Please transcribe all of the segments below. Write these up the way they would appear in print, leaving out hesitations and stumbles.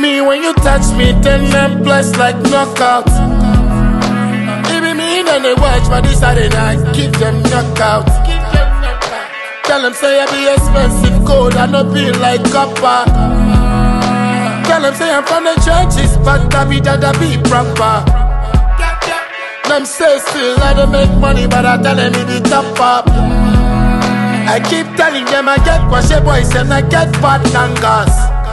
Me when you touch me, 10 men plus like knockout. Even me then they watch for this Saturday night, keep them knockout. Tell them say I be expensive gold, I no be like copper. Tell them say I'm from the churches, but I be proper. Them say still I don't make money, but I tell them it be top up. I keep telling them I get washy boys and I get fat tangas.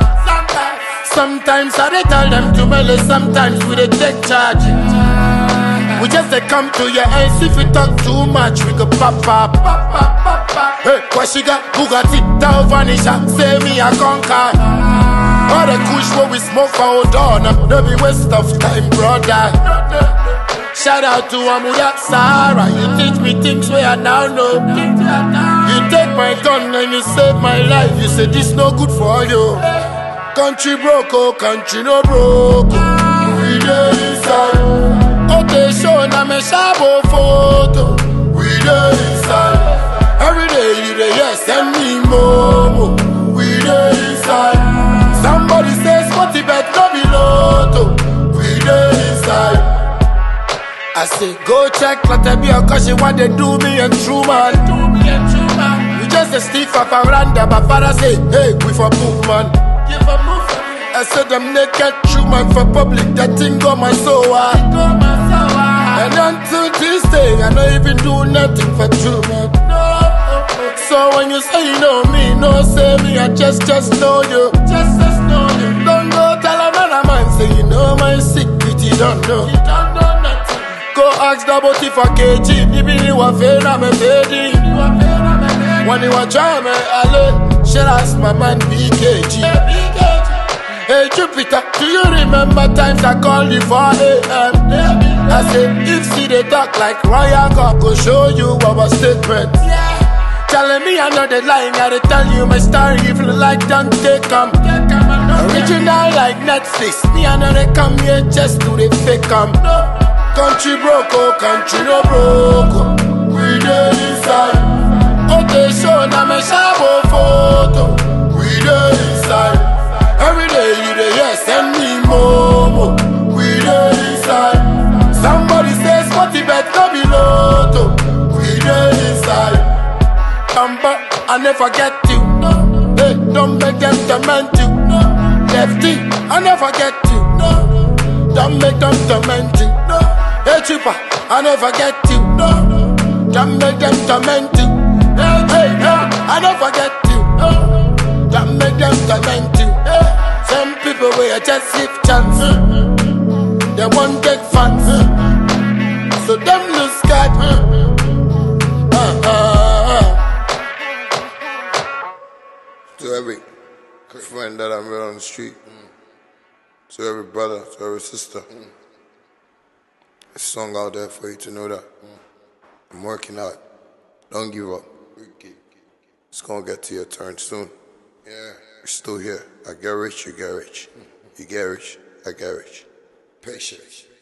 Sometimes I dey tell them to melee, sometimes we dey take charge. We just dey come to your ends, if you talk too much, we go pop up. Hey, Kwashiga, Bugatti, Dow Vanisha, say me I conquer. All the kush where we smoke for hold on, no be waste of time, brother. Shout out to Amuda Sahara, you teach me things where I now know. You take my gun and you save my life, you say this no good for you. Country broke, oh, country no broke. We dey inside. Okay, show na me shabo photo. We dey inside. Every day you dey yes, send me more. We dey inside. Somebody says Spotty bet no be lotto. We dey inside. I say go check Latabia, cause she want to do me and Truman. We just a stiff up around there, but father say, hey, we for movement. I said them naked Truman for public, that thing got my soul. And until this day, I don't even do nothing for Truman. So when you say you know me, no say me, I just know you. Don't go tell another man, say you know my secret, you don't know. Go ask the booty for KG, even you are fair, I'm a baby. When you are trying, I should ask my man BKG. Hey Jupiter, do you remember times I called you for AM? I said, if see they talk like Royal God, go show you our statement. Telling me I'm not the lying, I tell you my story, if you like, don't take them. Original like Netflix, me I know they come here just to the fake them. Country broke, oh, country no broke. We dey inside. Okay, show na me shabo photo. We dey inside. Every day you dey yes, send me more. We dey inside. Somebody says Spotty bet no be lotto. We dey inside. Bamba, I never get you. Hey, don't make them torment you. Lefty, I never get you. Don't make them torment you. Hey Chupa, I never get you. Don't make them torment you. Hey, I never get you. Don't make them torment you. Some people will just give chance. They won't take fans. So them lose God. To every friend that I met on the street, to every brother, to every sister, there's a song out there for you to know that I'm working hard. Don't give up. It's gonna get to your turn soon. Yeah, we're still here. I get rich, you get rich. You get rich, I get rich. Patience.